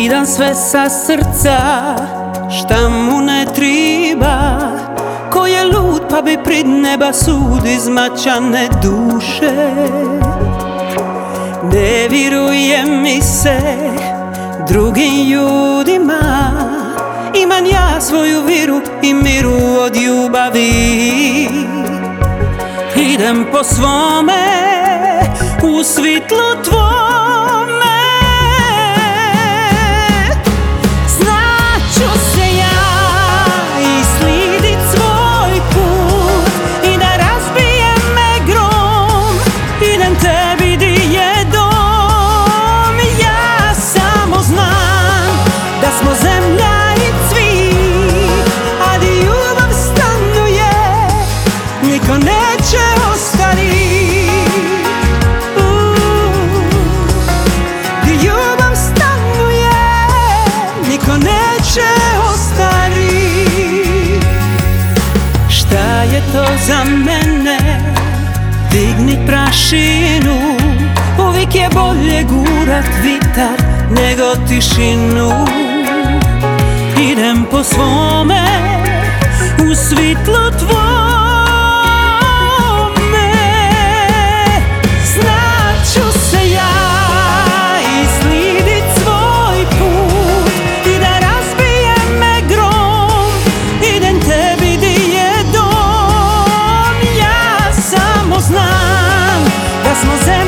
Idam sve sa srca, šta mu ne triba. Ko je lud pa bi prid neba sud izmačane duše. Ne vjeruje mi se drugim ljudima, imam ja svoju viru i miru od ljubavi. Idem po svome u svitlu tvome, znaću se ja i slidit svoj put i da razbije me grom, idem tebi di je dom. Ja samo znam da smo zemlja i cvit, a di ljubav stanuje niko neće ostati. Di ljubav stanuje niko neće ostati. Šta je to za mene? Dignit prašinu, uvijek je bolje gurat vitar nego tišinu. Idem po svome u svitlu tvome, znaću se ja i slidit svoj put i da razbije me grom, idem tebi di je dom. Ja samo znam da smo